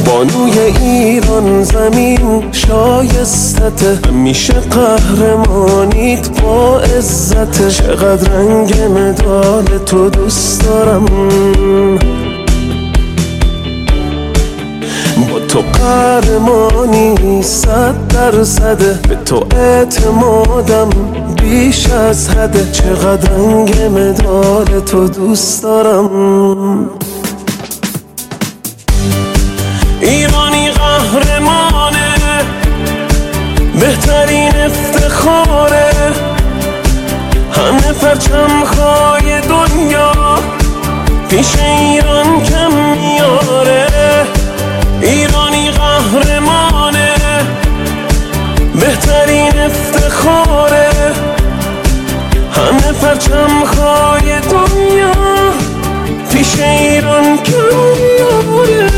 بانوی ایران زمین شایستته، همیشه قهرمانیت با عزته. چقدر رنگ مدال تو دوست دارم، با تو قهرمانی 100%، به تو اعتمادم بیش از حده. چقدر رنگ مدال تو دوست دارم. ایرانی قهرمانه، بهترین افتخاره، همه پرچم‌های دنیا پیش ایران کم میاره. ایرانی قهرمانه، بهترین افتخاره، همه پرچم‌های دنیا پیش ایران کم میاره.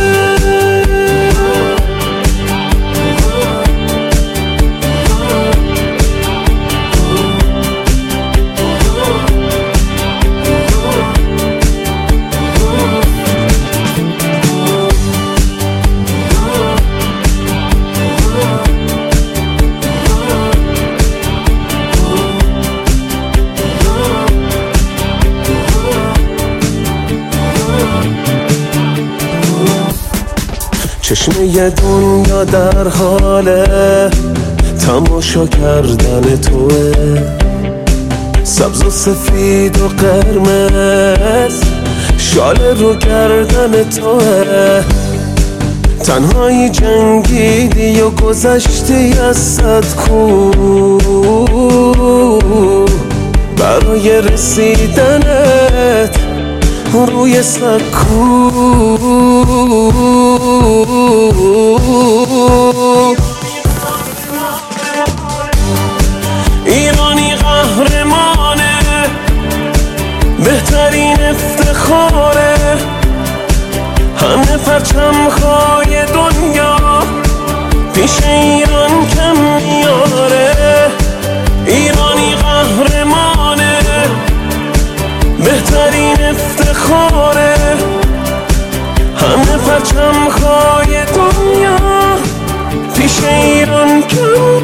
چشمه دنیا در حال تماشا کردن توه، سبز و سفید و قرمز شال رو گردن توه. تنهایی جنگیدی و گذشتی از 100 کوه برای رسیدنت روی سکو. ایرانی قهرمانه، بهترین افتخاره، همه پرچم‌های دنیا پیش ایران کم میاره. ایرانی قهرمانه، بهترین افتخاره، همه پرچم‌های دنیا پیش ایران کم